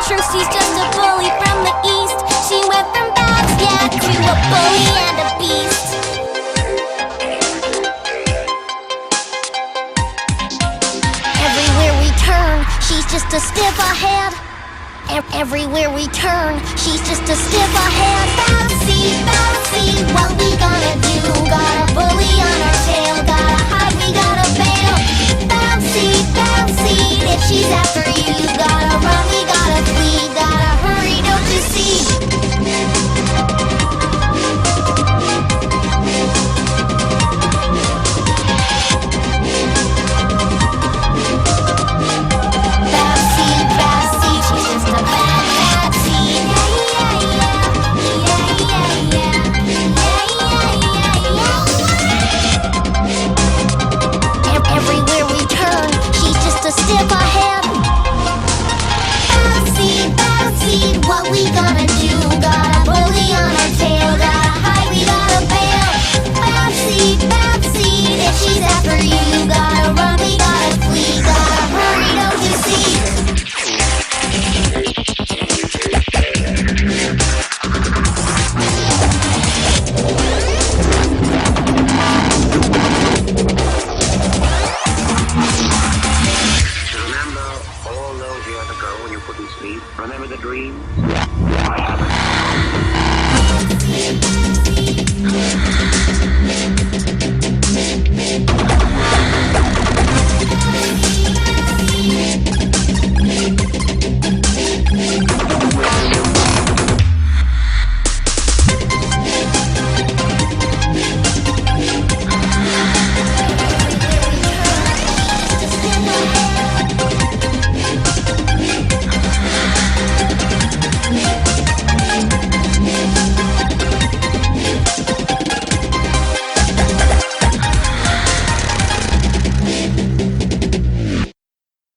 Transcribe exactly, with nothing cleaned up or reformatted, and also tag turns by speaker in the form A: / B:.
A: culture, she's just a bully from the east. She went from bad, yeah, to a bully and a beast. Everywhere we turn, she's just a step ahead. E- Everywhere we turn, she's just a step ahead. Bouncy, bouncy, what we gonna do? Got a bully on our tail, gotta hide, we gotta bail. Bouncy, bouncy, if she's after you, you gotta run, we gotta flee, gotta hurry, don't you see? Bouncy, bouncy, she's just a bad bouncy. Yeah, yeah, yeah, yeah, yeah, yeah, yeah, yeah, yeah. Ev- Everywhere we turn, she's just a step ahead. Bouncy, bouncy, what we gonna do? Got a bully on our tail, gotta hide, we gotta bail. Bouncy, bouncy, if she's after you, you gotta run, we gotta flee, gotta hurry, don't you see?
B: Remember all those years ago when you couldn't sleep? Remember the dreams? I haven't.